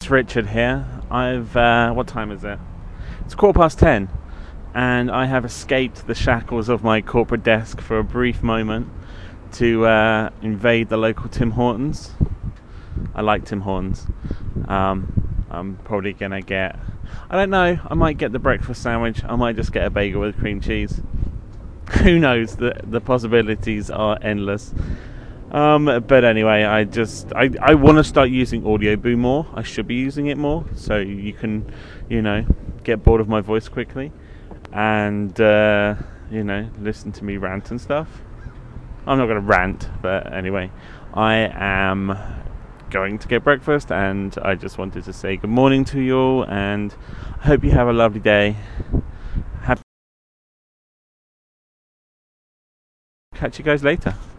It's Richard here. What time is it? It's 10:15, and I have escaped the shackles of my corporate desk for a brief moment to invade the local Tim Hortons. I like Tim Hortons. I'm probably gonna get, I don't know, I might get the breakfast sandwich. I might just get a bagel with cream cheese. Who knows? The possibilities are endless. But anyway, I want to start using Audio Boo more. I should be using it more, so you can, get bored of my voice quickly, and listen to me rant and stuff. I'm not going to rant, but anyway, I am going to get breakfast, and I just wanted to say good morning to you all, and I hope you have a lovely day. Catch you guys later.